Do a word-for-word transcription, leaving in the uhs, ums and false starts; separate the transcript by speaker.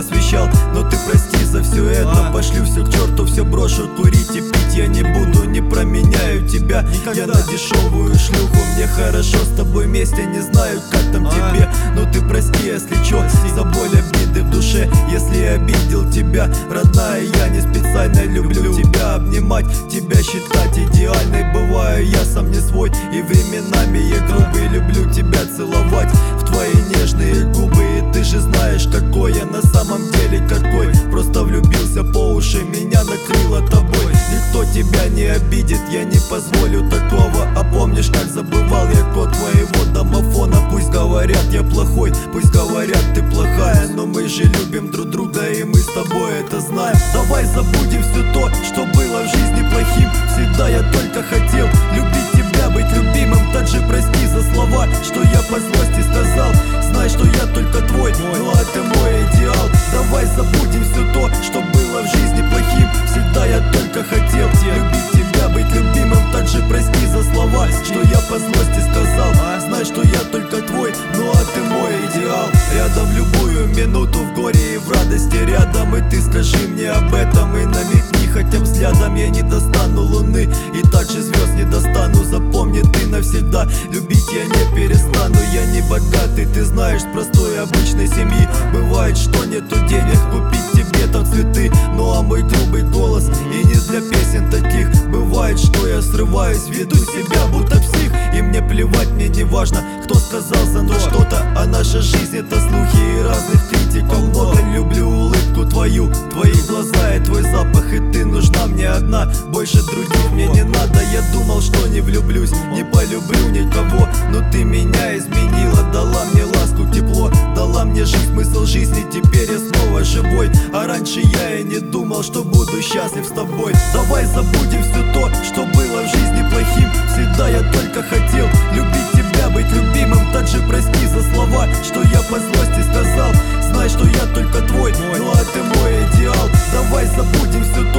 Speaker 1: посвящал. Но ты прости за все это, пошлю все к черту, все брошу, курить и пить я не буду. Не променяю тебя я на дешевую шлюху. Мне хорошо с тобой вместе, не знаю, как там тебе. Но ты прости, если чё, за боль, обиды в душе. Если я обидел тебя, родная, я не специально люблю тебя обнимать, тебя считать идеальной. Бываю я сам не свой, и временами я грубый. Люблю тебя целовать в твои нежные губы. И ты же знаешь, какой я на самом деле, какой. Просто влюбился по уши, меня накрыло тобой. Никто тебя не обидит, я не позволю такого. А помнишь, как забывал я код твоего домофона? Пусть говорят, я плохой, пусть говорят, ты плохая, но мы же любим друг друга, и мы с тобой это знаем. Давай забудем все то, что было в жизни плохим. Всегда я только хотел любить тебя, быть любимым. Также прости за слова, что я по злости сказал. Знай, что я только твой, ну а ты мой идеал. Давай забудем все то, что было в жизни плохим. Всегда я только хотел любить тебя, быть любимым. Также прости за слова, что я по злости сказал. Знай, что я только твой, ну а ты мой идеал. Рядом в любую минуту, в горе и в радости рядом. И ты скажи мне об этом и намекни хотя взглядом. Я не достану луны и также звезд не достану. Запомни ты навсегда, любить я не перестану. Я не богатый, ты знаешь, с простой обычной семьи. Бывает, что нету денег купить тебе там цветы. Ну а мой грубый голос и не для песен таких. Бывает, что я срываюсь, веду себя будто псих. И мне плевать, мне не важно, кто сказал за мной что-то. А наша жизнь это слухи и разных критиков много. Люблю улыбку твою, твои глаза и твой запах. И ты нужна мне одна, больше других мне не надо. Я думал, что не влюблюсь, не полюблю никого. Но ты меня изменила, дала мне ласку, тепло. Дала мне жизнь, смысл жизни, теперь я снова живой. А раньше я и не думал, что буду счастлив с тобой. Давай забудем все то, что было в жизни плохим. Всегда я только хотел любить тебя, быть любимым. Также прости за слова, что я по злости сказал. Знай, что я только твой, ну а ты мой идеал. Давай забудем все